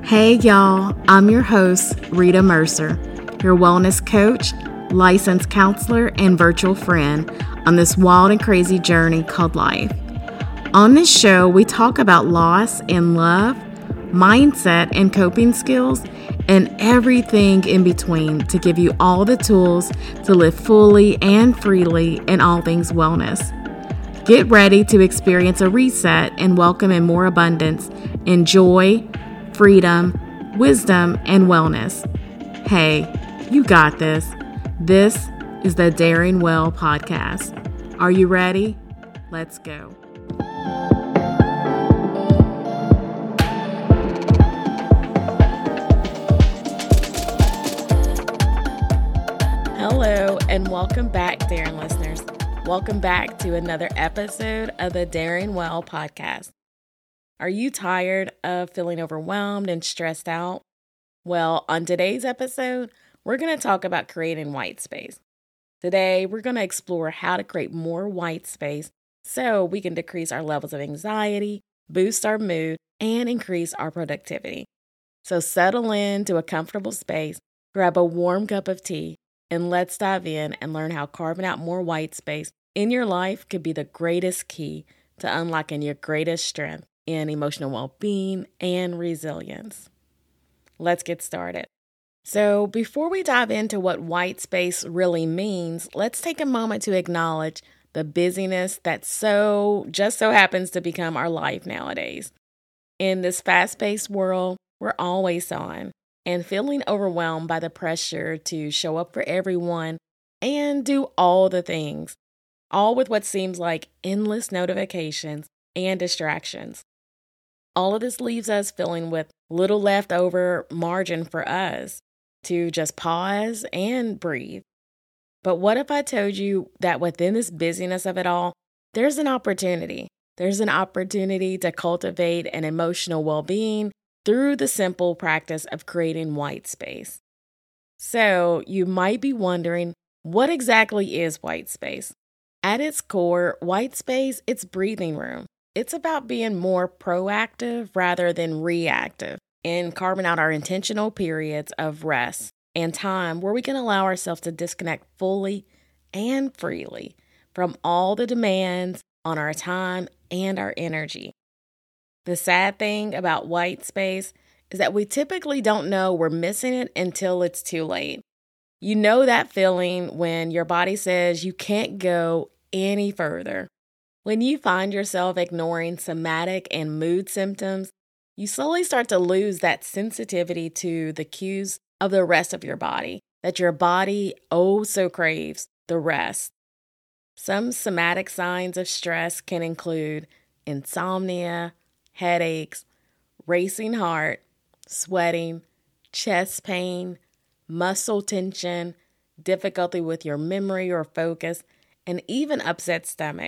Hey y'all, I'm your host, Rita Mercer, your wellness coach, licensed counselor, and virtual friend on this wild and crazy journey called life. On this show, we talk about loss and love, mindset and coping skills, and everything in between to give you all the tools to live fully and freely in all things wellness. Get ready to experience a reset and welcome in more abundance in joy, freedom, wisdom, and wellness. Hey, you got this. This is the Daring Well podcast. Are you ready? Let's go. Hello, and welcome back, Daring listeners. Welcome back to another episode of the Daring Well podcast. Are you tired of feeling overwhelmed and stressed out? Well, on today's episode, we're going to talk about creating white space. Today, we're going to explore how to create more white space so we can decrease our levels of anxiety, boost our mood, and increase our productivity. So settle into a comfortable space, grab a warm cup of tea, and let's dive in and learn how carving out more white space in your life could be the greatest key to unlocking your greatest strength in emotional well-being and resilience. Let's get started. So before we dive into what white space really means, let's take a moment to acknowledge the busyness that just so happens to become our life nowadays. In this fast-paced world, we're always on and feeling overwhelmed by the pressure to show up for everyone and do all the things, all with what seems like endless notifications and distractions. All of this leaves us feeling with little leftover margin for us to just pause and breathe. But what if I told you that within this busyness of it all, there's an opportunity? There's an opportunity to cultivate an emotional well-being through the simple practice of creating white space. So you might be wondering, what exactly is white space? At its core, white space, it's breathing room. It's about being more proactive rather than reactive and carving out our intentional periods of rest and time where we can allow ourselves to disconnect fully and freely from all the demands on our time and our energy. The sad thing about white space is that we typically don't know we're missing it until it's too late. You know that feeling when your body says you can't go any further. When you find yourself ignoring somatic and mood symptoms, you slowly start to lose that sensitivity to the cues of the rest of your body, that your body oh so craves the rest. Some somatic signs of stress can include insomnia, headaches, racing heart, sweating, chest pain, muscle tension, difficulty with your memory or focus, and even upset stomach.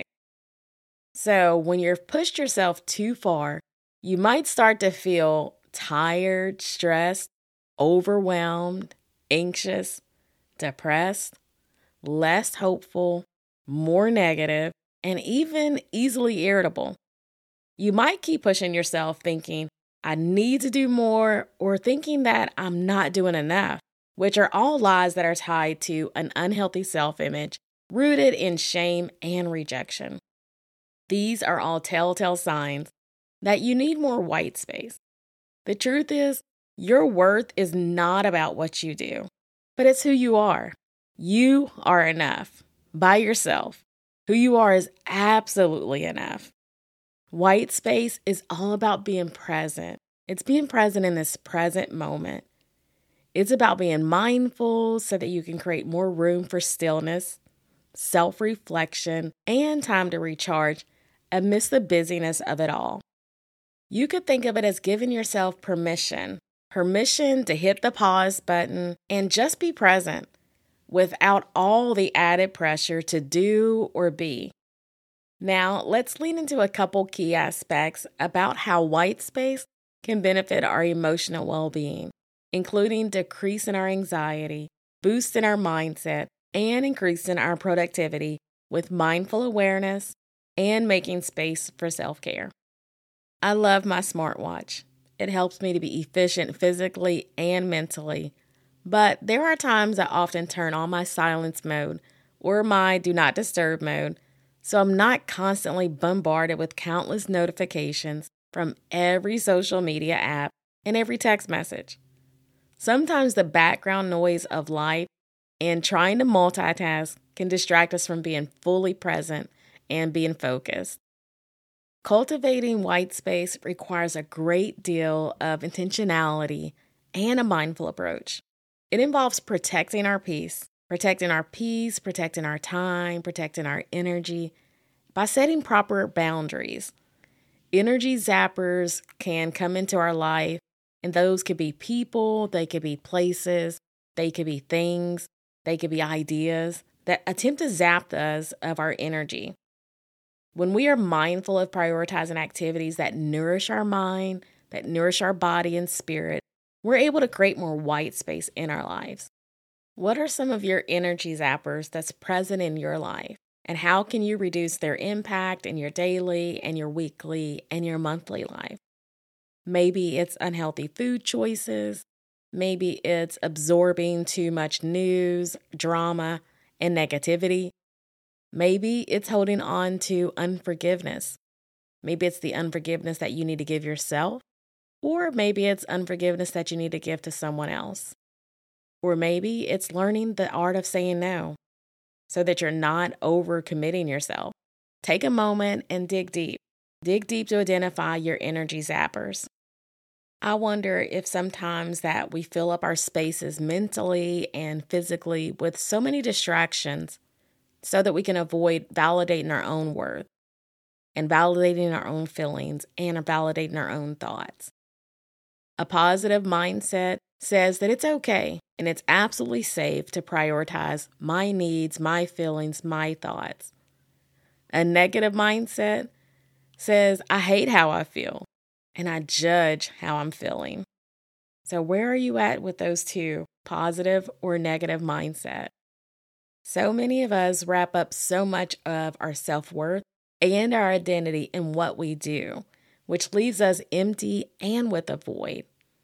So when you've pushed yourself too far, you might start to feel tired, stressed, overwhelmed, anxious, depressed, less hopeful, more negative, and even easily irritable. You might keep pushing yourself thinking, I need to do more, or thinking that I'm not doing enough, which are all lies that are tied to an unhealthy self-image rooted in shame and rejection. These are all telltale signs that you need more white space. The truth is, your worth is not about what you do, but it's who you are. You are enough by yourself. Who you are is absolutely enough. White space is all about being present. It's being present in this present moment. It's about being mindful so that you can create more room for stillness, self-reflection, and time to recharge amidst the busyness of it all. You could think of it as giving yourself permission to hit the pause button and just be present without all the added pressure to do or be. Now, let's lean into a couple key aspects about how white space can benefit our emotional well-being, including decreasing our anxiety, boosting our mindset, and increasing our productivity with mindful awareness and making space for self-care. I love my smartwatch. It helps me to be efficient physically and mentally. But there are times I often turn on my silence mode or my do not disturb mode, so I'm not constantly bombarded with countless notifications from every social media app and every text message. Sometimes the background noise of life and trying to multitask can distract us from being fully present and being focused. Cultivating white space requires a great deal of intentionality and a mindful approach. It involves protecting our peace, protecting our time, protecting our energy by setting proper boundaries. Energy zappers can come into our life, and those could be people, they could be places, they could be things, they could be ideas that attempt to zap us of our energy. When we are mindful of prioritizing activities that nourish our mind, that nourish our body and spirit, we're able to create more white space in our lives. What are some of your energy zappers that's present in your life? And how can you reduce their impact in your daily and your weekly and your monthly life? Maybe it's unhealthy food choices. Maybe it's absorbing too much news, drama, and negativity. Maybe it's holding on to unforgiveness. Maybe it's the unforgiveness that you need to give yourself, or maybe it's unforgiveness that you need to give to someone else. Or maybe it's learning the art of saying no so that you're not overcommitting yourself. Take a moment and dig deep. Dig deep to identify your energy zappers. I wonder if sometimes that we fill up our spaces mentally and physically with so many distractions so that we can avoid validating our own worth and validating our own feelings and validating our own thoughts. A positive mindset says that it's okay and it's absolutely safe to prioritize my needs, my feelings, my thoughts. A negative mindset says, I hate how I feel and I judge how I'm feeling. So where are you at with those two, positive or negative mindset? So many of us wrap up so much of our self-worth and our identity in what we do, which leaves us empty and with a void.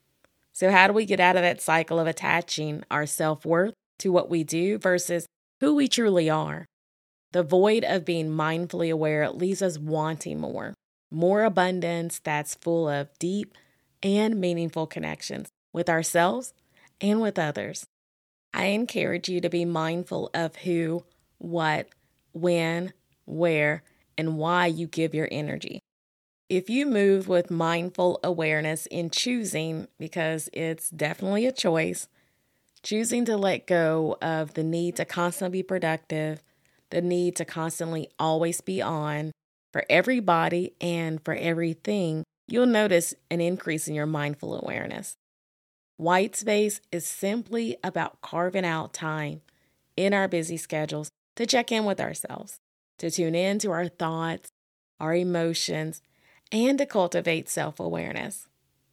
So how do we get out of that cycle of attaching our self-worth to what we do versus who we truly are? The void of being mindfully aware leaves us wanting more abundance that's full of deep and meaningful connections with ourselves and with others. I encourage you to be mindful of who, what, when, where, and why you give your energy. If you move with mindful awareness in choosing, because it's definitely a choice, choosing to let go of the need to constantly be productive, the need to constantly always be on for everybody and for everything, you'll notice an increase in your mindful awareness. White space is simply about carving out time in our busy schedules to check in with ourselves, to tune in to our thoughts, our emotions, and to cultivate self-awareness.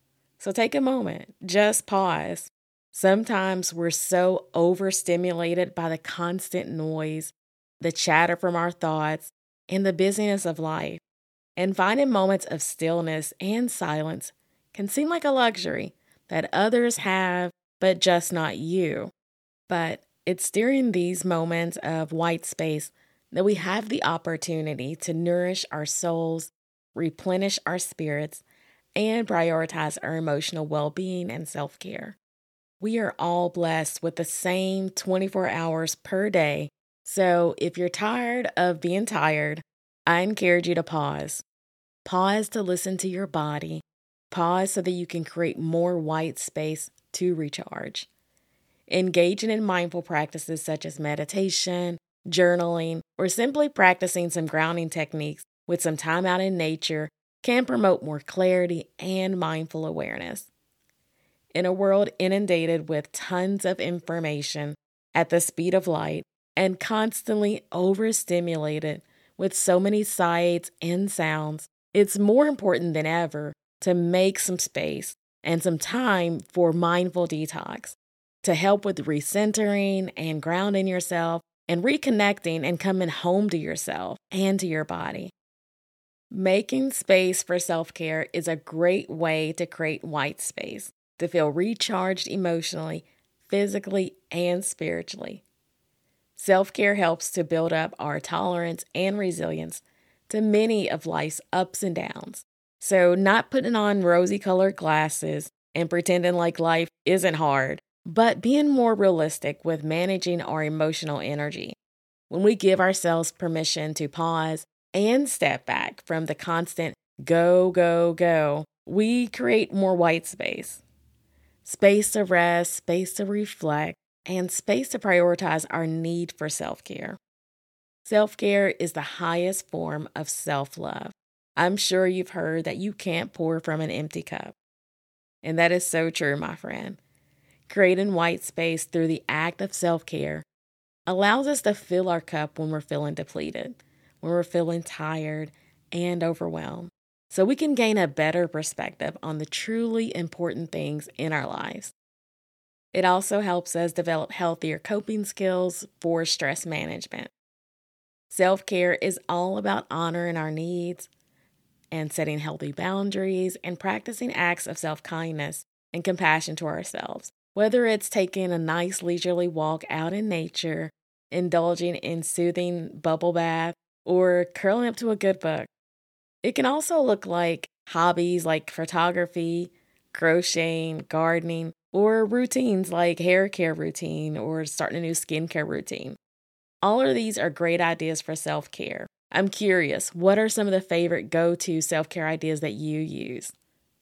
So take a moment, just pause. Sometimes we're so overstimulated by the constant noise, the chatter from our thoughts, and the busyness of life. And finding moments of stillness and silence can seem like a luxury that others have, but just not you. But it's during these moments of white space that we have the opportunity to nourish our souls, replenish our spirits, and prioritize our emotional well-being and self-care. We are all blessed with the same 24 hours per day. So if you're tired of being tired, I encourage you to pause. Pause to listen to your body. Pause so that you can create more white space to recharge. Engaging in mindful practices such as meditation, journaling, or simply practicing some grounding techniques with some time out in nature can promote more clarity and mindful awareness. In a world inundated with tons of information at the speed of light and constantly overstimulated with so many sights and sounds, it's more important than ever to make some space and some time for mindful detox to help with recentering and grounding yourself and reconnecting and coming home to yourself and to your body. Making space for self-care is a great way to create white space, to feel recharged emotionally, physically, and spiritually. Self-care helps to build up our tolerance and resilience to many of life's ups and downs. So, not putting on rosy-colored glasses and pretending like life isn't hard, but being more realistic with managing our emotional energy. When we give ourselves permission to pause and step back from the constant go, go, go, we create more white space. Space to rest, space to reflect, and space to prioritize our need for self-care. Self-care is the highest form of self-love. I'm sure you've heard that you can't pour from an empty cup. And that is so true, my friend. Creating white space through the act of self-care allows us to fill our cup when we're feeling depleted, when we're feeling tired and overwhelmed, so we can gain a better perspective on the truly important things in our lives. It also helps us develop healthier coping skills for stress management. Self-care is all about honoring our needs and setting healthy boundaries and practicing acts of self-kindness and compassion to ourselves, whether it's taking a nice leisurely walk out in nature, indulging in soothing bubble bath, or curling up to a good book. It can also look like hobbies like photography, crocheting, gardening, or routines like hair care routine or starting a new skincare routine. All of these are great ideas for self-care. I'm curious, what are some of the favorite go-to self-care ideas that you use?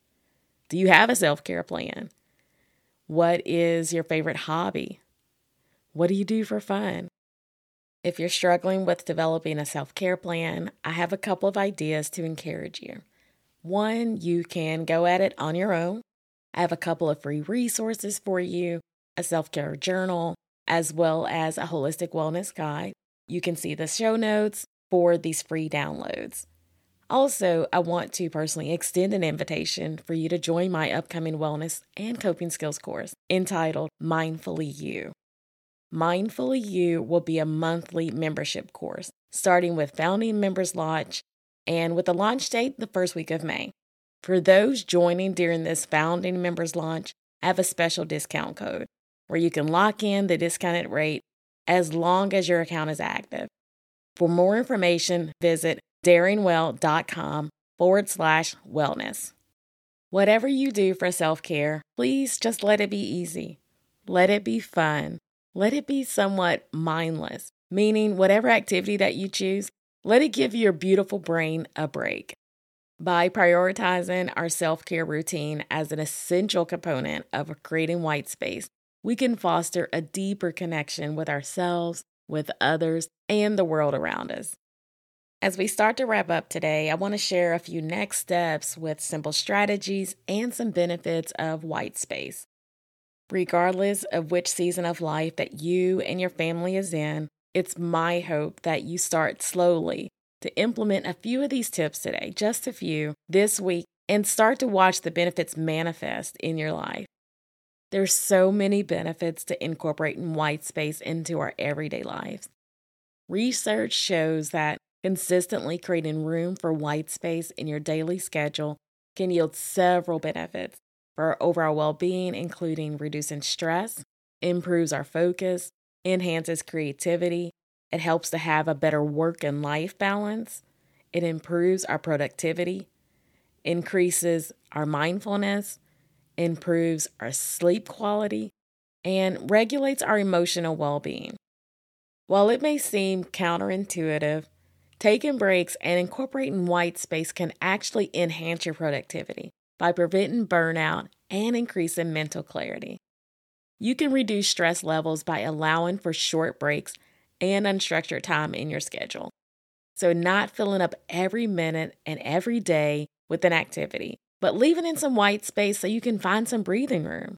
Do you have a self-care plan? What is your favorite hobby? What do you do for fun? If you're struggling with developing a self-care plan, I have a couple of ideas to encourage you. One, you can go at it on your own. I have a couple of free resources for you, a self-care journal, as well as a holistic wellness guide. You can see the show notes for these free downloads. Also, I want to personally extend an invitation for you to join my upcoming wellness and coping skills course entitled Mindfully You. Mindfully You will be a monthly membership course, starting with founding members launch and with the launch date the first week of May. For those joining during this founding members launch, I have a special discount code where you can lock in the discounted rate as long as your account is active. For more information, visit daringwell.com/wellness. Whatever you do for self-care, please just let it be easy. Let it be fun. Let it be somewhat mindless, meaning whatever activity that you choose, let it give your beautiful brain a break. By prioritizing our self-care routine as an essential component of creating white space, we can foster a deeper connection with ourselves, with others, and the world around us. As we start to wrap up today, I want to share a few next steps with simple strategies and some benefits of white space. Regardless of which season of life that you and your family is in, it's my hope that you start slowly to implement a few of these tips today, just a few, this week, and start to watch the benefits manifest in your life. There's so many benefits to incorporating white space into our everyday lives. Research shows that consistently creating room for white space in your daily schedule can yield several benefits for our overall well-being, including reducing stress, improves our focus, enhances creativity. It helps to have a better work and life balance. It improves our productivity, increases our mindfulness, improves our sleep quality, and regulates our emotional well-being. While it may seem counterintuitive, taking breaks and incorporating white space can actually enhance your productivity by preventing burnout and increasing mental clarity. You can reduce stress levels by allowing for short breaks and unstructured time in your schedule. So not filling up every minute and every day with an activity, but leaving in some white space so you can find some breathing room.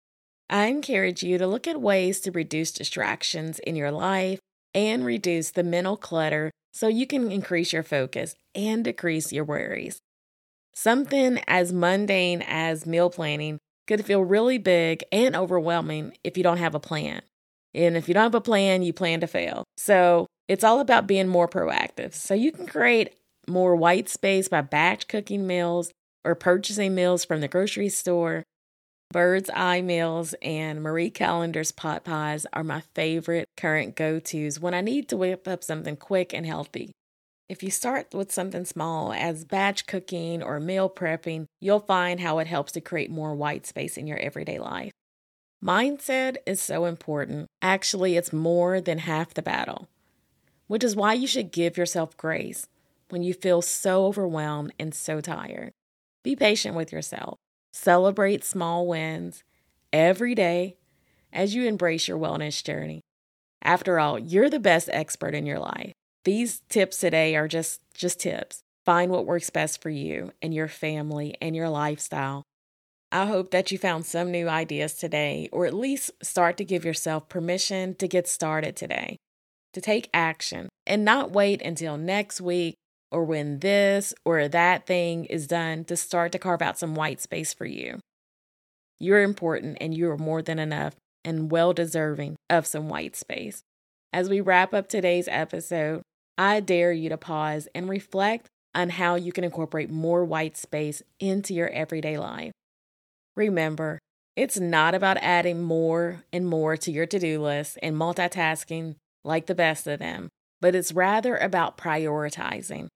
I encourage you to look at ways to reduce distractions in your life and reduce the mental clutter so you can increase your focus and decrease your worries. Something as mundane as meal planning could feel really big and overwhelming if you don't have a plan. And if you don't have a plan, you plan to fail. So it's all about being more proactive. So you can create more white space by batch cooking meals or purchasing meals from the grocery store, Bird's Eye Meals and Marie Callender's pot pies are my favorite current go-tos when I need to whip up something quick and healthy. If you start with something small as batch cooking or meal prepping, you'll find how it helps to create more white space in your everyday life. Mindset is so important. Actually, it's more than half the battle, which is why you should give yourself grace when you feel so overwhelmed and so tired. Be patient with yourself. Celebrate small wins every day as you embrace your wellness journey. After all, you're the best expert in your life. These tips today are just tips. Find what works best for you and your family and your lifestyle. I hope that you found some new ideas today, or at least start to give yourself permission to get started today, to take action and not wait until next week or when this or that thing is done to start to carve out some white space for you. You're important and you are more than enough and well deserving of some white space. As we wrap up today's episode, I dare you to pause and reflect on how you can incorporate more white space into your everyday life. Remember, it's not about adding more and more to your to-do list and multitasking like the best of them, but it's rather about prioritizing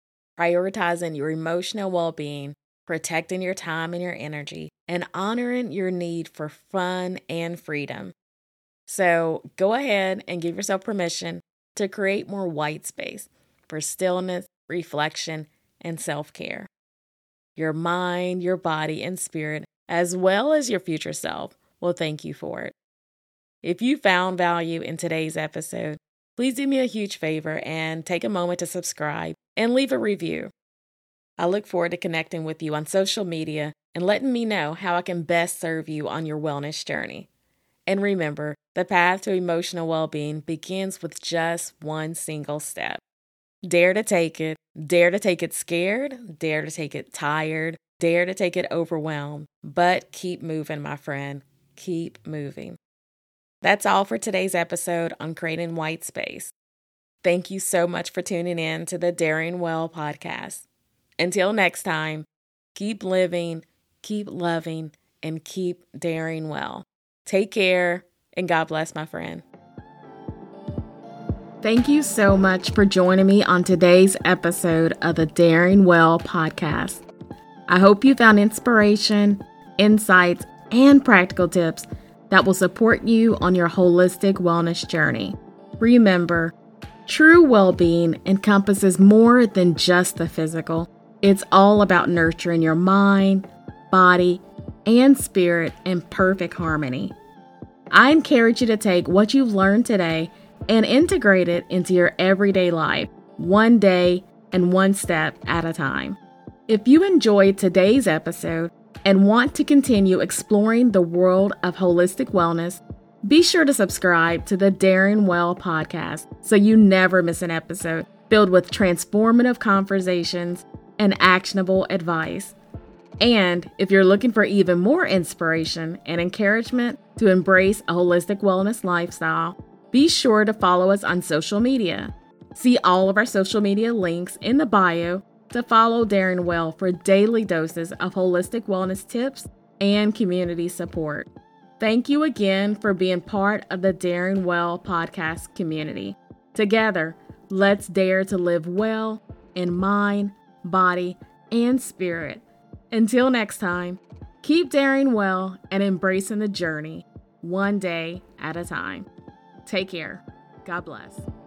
your emotional well-being, protecting your time and your energy, and honoring your need for fun and freedom. So go ahead and give yourself permission to create more white space for stillness, reflection, and self-care. Your mind, your body, and spirit, as well as your future self, will thank you for it. If you found value in today's episode, please do me a huge favor and take a moment to subscribe and leave a review. I look forward to connecting with you on social media and letting me know how I can best serve you on your wellness journey. And remember, the path to emotional well-being begins with just one single step. Dare to take it. Dare to take it scared. Dare to take it tired. Dare to take it overwhelmed. But keep moving, my friend. Keep moving. That's all for today's episode on creating white space. Thank you so much for tuning in to the Daring Well podcast. Until next time, keep living, keep loving, and keep daring well. Take care, and God bless, my friend. Thank you so much for joining me on today's episode of the Daring Well podcast. I hope you found inspiration, insights, and practical tips that will support you on your holistic wellness journey. Remember, true well-being encompasses more than just the physical. It's all about nurturing your mind, body, and spirit in perfect harmony. I encourage you to take what you've learned today and integrate it into your everyday life, one day and one step at a time. If you enjoyed today's episode and want to continue exploring the world of holistic wellness, be sure to subscribe to the Daring Well podcast so you never miss an episode filled with transformative conversations and actionable advice. And if you're looking for even more inspiration and encouragement to embrace a holistic wellness lifestyle, be sure to follow us on social media. See all of our social media links in the bio to follow Daring Well for daily doses of holistic wellness tips and community support. Thank you again for being part of the Daring Well podcast community. Together, let's dare to live well in mind, body, and spirit. Until next time, keep daring well and embracing the journey, one day at a time. Take care. God bless.